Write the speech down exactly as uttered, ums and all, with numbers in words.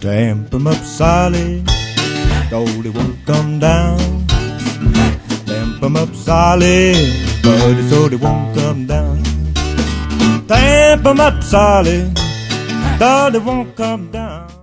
Stamp 'em up, solid, though they won't come down. Stamp 'em up solid, buddy, so they won't come down. Stamp 'em up solid, though they won't come down.